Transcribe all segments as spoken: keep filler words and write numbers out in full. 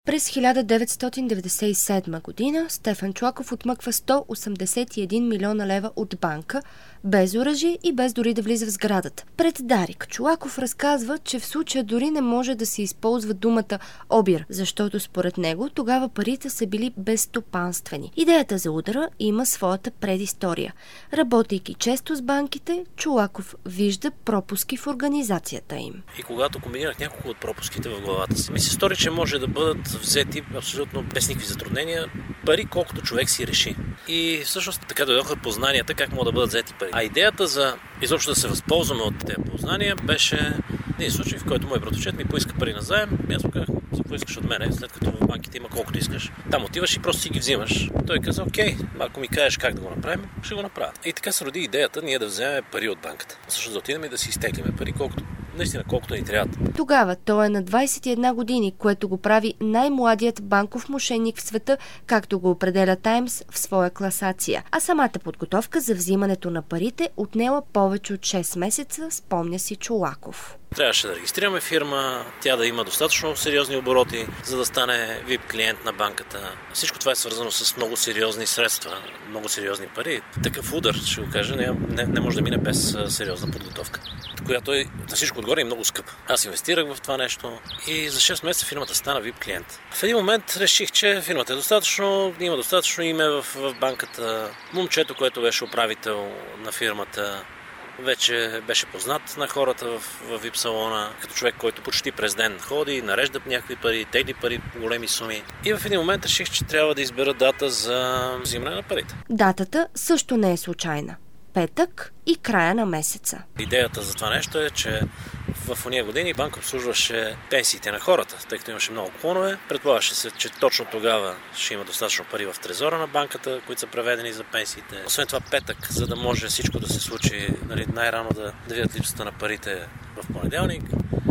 През хиляда деветстотин деветдесет и седма година Стефан Чолаков отмъква сто осемдесет и един милиона лева от банка, без оръжие и без дори да влиза в сградата. Пред Дарик Чолаков разказва, че в случая дори не може да се използва думата обир, защото според него тогава парите са били безстопанствени. Идеята за удара има своята предистория. Работейки често с банките, Чолаков вижда пропуски в организацията им. И когато комбинирах няколко от пропуските в главата си, ми се стори, че може да бъдат взети абсолютно без никакви затруднения пари, колкото човек си реши. И всъщност така дойдоха познанията как могат да бъдат взети пари. А идеята за изобщо да се възползваме от тези познания беше един случай, в който мой братовчет ми поиска пари на заем. И аз му казах, за поискаш от мене, след като в банките има колкото искаш. Там отиваш и просто си ги взимаш. Той каза, окей, ако ми кажеш как да го направим, ще го направя. И така се роди идеята ние да вземем пари от банката. Също да отидем и да си изтеглиме пари, колкото наистина колкото ни трябва. Тогава той е на двадесет и една години, което го прави най-младият банков мошенник в света, както го определя Таймс в своя класация. А самата подготовка за взимането на парите отнела повече от шест месеца, спомня си Чолаков. Трябваше да регистрираме фирма, тя да има достатъчно сериозни обороти, за да стане ви ай пи клиент на банката. Всичко това е свързано с много сериозни средства, много сериозни пари. Такъв удар, ще го кажа, не, не, не може да мине без сериозна подготовка, която е на всичко отгоре е много скъпа. Аз инвестирах в това нещо и за шест месеца фирмата стана ви ай пи клиент. В един момент реших, че фирмата е достатъчно, има достатъчно име в, в банката. Момчето, което беше управител на фирмата, вече беше познат на хората в, в ви ай пи салона, като човек, който почти през ден ходи, нарежда някакви пари, тегли пари по големи суми. И в един момент реших, че трябва да избера дата за взимане на парите. Датата също не е случайна. Петък и края на месеца. Идеята за това нещо е, че в ония години банка обслужваше пенсиите на хората, тъй като имаше много клонове. Предполагаше се, че точно тогава ще има достатъчно пари в трезора на банката, които са преведени за пенсиите. Освен това петък, за да може всичко да се случи, нали, най-рано да, да видят липсата на парите в понеделник.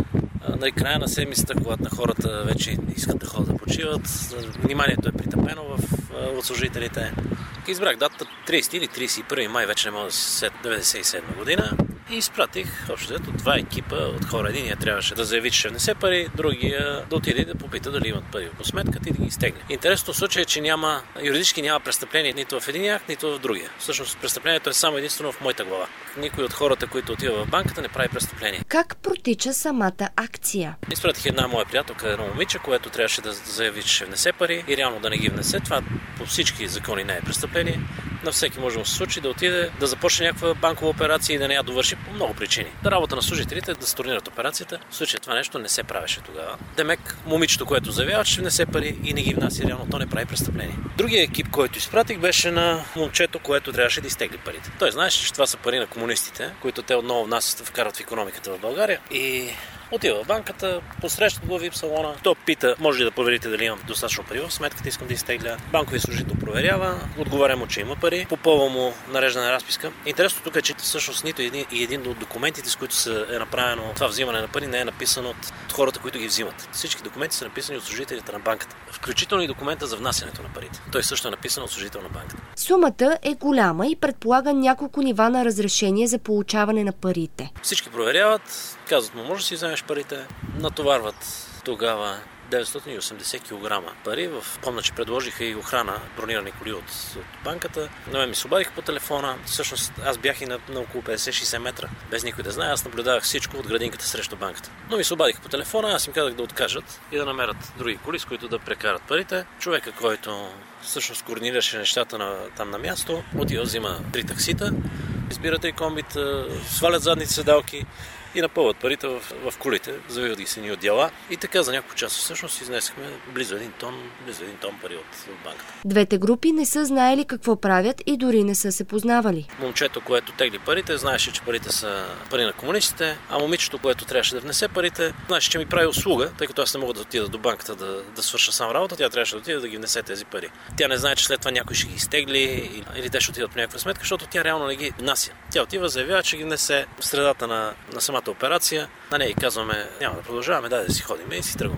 На края на седмицата, когато на хората вече искат да ходят да почиват, вниманието е притъпено в, от служителите. Избрах дата тридесети или тридесет и първи май, вече не мога да се сетя, деветдесет и седма година. И изпратих общо взето два екипа от хора. Единия трябваше да заяви, че ще внесе пари, другия да отиде да попита дали имат пари по сметката и да ги изтегне. Интересното случай е, че няма, юридически няма престъпление нито в един акт, нито в другия. Всъщност престъплението е само единствено в моята глава. Никой от хората, които отива в банката, не прави престъпление. Как протича самата акция? Изпратих една моя приятелка, едно момиче, което трябваше да заяви, че ще внесе пари и реално да не ги внесе. Това по всички закони не е престъпление. На всеки може да се случи да отиде, да започне някаква банкова операция и да не я довърши по много причини. Работа на служителите е да stornират операцията. В случая това нещо не се правеше тогава. Демек, момичето, което заявява, че ще внесе пари и не ги внася, реално то не прави престъпление. Другия екип, който изпратих, беше на момчето, което трябваше да изтегли парите. Той знаеше, че това са пари на комунистите, които те отново внасят, вкарват в икономиката в България. И отива в банката, посрещат го в ви ай пи салона. Той пита, може ли да проверите дали имам достатъчно пари в сметката, искам да изтегля. Банковият служител проверява, отговаря му, че има пари, попълва му нареждана разписка. Интересното тук е, че всъщност нито един, и един от документите, с които се е направено това взимане на пари, не е написан от хората, които ги взимат. Всички документи са написани от служителите на банката, включително и документа за внасянето на парите. Той също е написан от служител на банката. Сумата е голяма и предполага няколко нива на разрешение за получаване на парите. Всички проверяват, казват му, може да си вземеш парите, натоварват тогава деветстотин и осемдесет килограма пари. В... Помня, че предложиха и охрана, бронирани коли от, от банката. На мен ми се обадиха по телефона. Всъщност аз бях и на, на около петдесет-шейсет метра. Без никой да знае, аз наблюдавах всичко от градинката срещу банката. Но ми се обадиха по телефона, аз им казах да откажат и да намерят други коли, с които да прекарат парите. Човека, който всъщност координираше нещата на, там на място, отива, взима три таксита, избира три комбита, свалят задните седалки и напълват парите в, в колите, завиват ги се ни от дела. И така за няколко часа всъщност изнесахме близо един тон, близо един тон пари от, от банката. Двете групи не са знаели какво правят и дори не са се познавали. Момчето, което тегли парите, знаеше, че парите са пари на комунистите, а момичето, което трябваше да внесе парите, знаеше, че ми прави услуга, тъй като аз не мога да отида до банката да, да свърша сам работа, тя трябваше да отиде да ги внесе тези пари. Тя не знае, че след това някой ще ги изтегли или те ще отидат по някаква сметка, защото тя реално не ги внася. Тя отива, заявява, че ги внесе в средата на, на самата операция. На нея и казваме, няма да продължаваме, дай да си ходим и си тръгваме.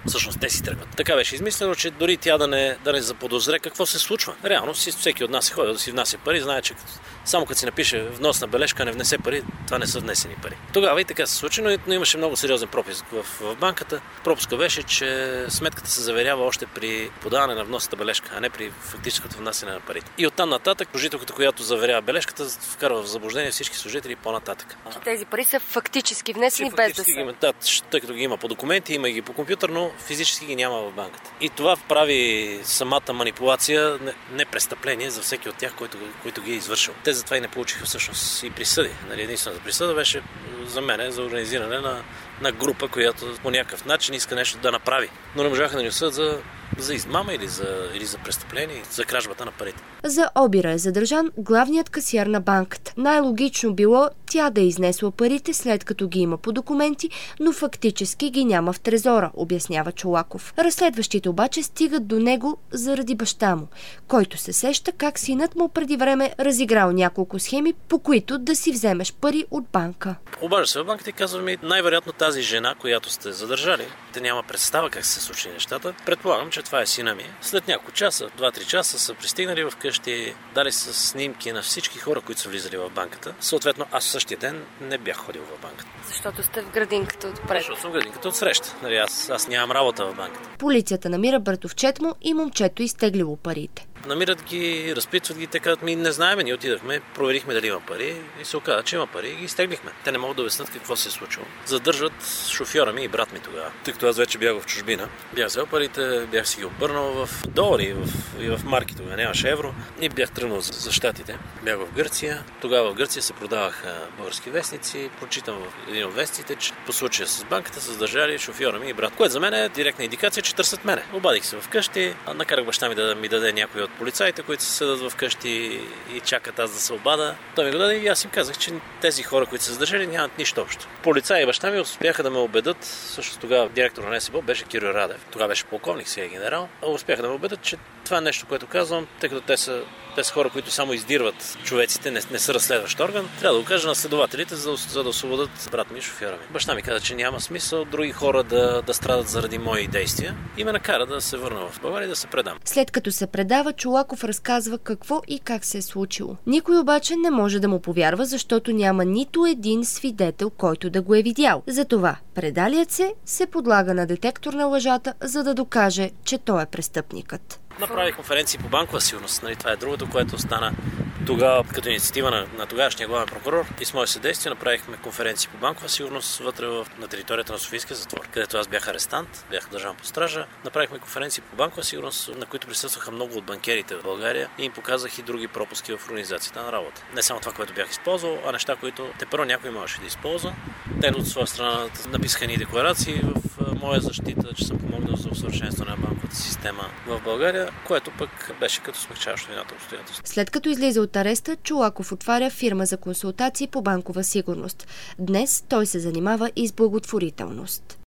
Всъщност те си тръгват. Така беше измислено, че дори тя да не, да не заподозре какво се случва. Реално всеки от нас е ходил да си внася пари, знае, че само като си напише вносна бележка, не внесе пари, това не са внесени пари. Тогава и така се случи, но, но имаше много сериозен пропуск в, в банката. Пропуска беше, че сметката се заверява още при подаване на вносната бележка, а не при фактическото внасяне на парите. И оттам нататък служителката, която заверява бележката, вкарва в заблуждение всички служители по-нататък. Че тези пари са фактически внесени без да са. Ги, да, тъй като ги има по документи, има ги по компютър, но физически ги няма в банката. И това прави самата манипулация не престъпление за всеки от тях, който, който ги е извършил. Те затова и не получиха всъщност и присъди. Нали, единствената присъда беше за мен за организиране на, на група, която по някакъв начин иска нещо да направи. Но не можаха да ни осъдят за, за измама или за, или за престъпление, за кражбата на парите. За обира е задържан главният касиер на банката. Най-логично било тя да е изнесла парите, след като ги има по документи, но фактически ги няма в трезора, обяснява Чолаков. Разследващите обаче стигат до него заради баща му, който се сеща как синът му преди време разиграл няколко схеми, по които да си вземеш пари от банка. Обажда се в банката и казва ми, най-вероятно тази жена, която сте задържали, те няма представа как се случи нещата. Предполагам, че това е сина ми. След няколко часа, два-три часа са пристигнали в къщи, дали са снимки на всички хора, които са влизали в банката. Съответно, аз в същия ден не бях ходил в банката. Защото сте в градинката отпред. Защото съм в градинката отсреща. Нали, аз, аз нямам работа в банката. Полицията намира братовчет му и момчето изтеглило парите. Намират ги, разпитват ги, те казват ми, не знаем, ние отидахме, проверихме дали има пари и се оказа, че има пари и ги изтеглихме. Те не могат да обяснят какво се е случило. Задържат шофьора ми и брат ми тогава. Тъй като аз вече бях в чужбина, бях взел парите, бях си ги обърнал в долари и в, и в марки, тогава нямаше евро и бях тръгнал за, за щатите. Бях в Гърция. Тогава в Гърция се продаваха български вестници. Прочитам в един от вестите, че по случая с банката са задържали шофьора ми и брат, което за мен е директна индикация, че търсят мене. Обадих се вкъщи, накарах баща ми да ми даде някой от полицаите, които се седат вкъщи и чакат аз да се обада. Той ми го даде и аз им казах, че тези хора, които са задържали, нямат нищо общо. Полицаи и баща ми успяха да ме убедят, също тогава директор на НСБО беше Кирил Радев, тогава беше полковник, сега е генерал, успяха да ме убедят, че това е нещо, което казвам, тъй като те са Те са хора, които само издирват човеците, не, не са разследващ орган. Трябва да го кажа на следователите, за, за да освободят брат ми и шофьора ми. Баща ми каза, че няма смисъл други хора да, да страдат заради мои действия и ме накара да се върна в България и да се предам. След като се предава, Чолаков разказва какво и как се е случило. Никой обаче не може да му повярва, защото няма нито един свидетел, който да го е видял. Затова предалият се се подлага на детектор на лъжата, за да докаже, че той е престъпникът. Направих конференции по банкова сигурност. Нали, това е другото, което стана тогава като инициатива на, на тогавашния главен прокурор. И с мое съдействие направихме конференции по банкова сигурност вътре в, на територията на Софийския затвор, където аз бях арестант, бях държан по стража. Направихме конференции по банкова сигурност, на които присъстваха много от банкерите в България и им показах и други пропуски в организацията на работа. Не само това, което бях използвал, а неща, които те първо някой можеше да използва. Те от своя страна написаха ни декларации в моя защита, че съм помогнал за усъвършенстване на банковата система в България, което пък беше като смекчаващо вината обстоятелство. След като излиза от ареста, Чолаков отваря фирма за консултации по банкова сигурност. Днес той се занимава и с благотворителност.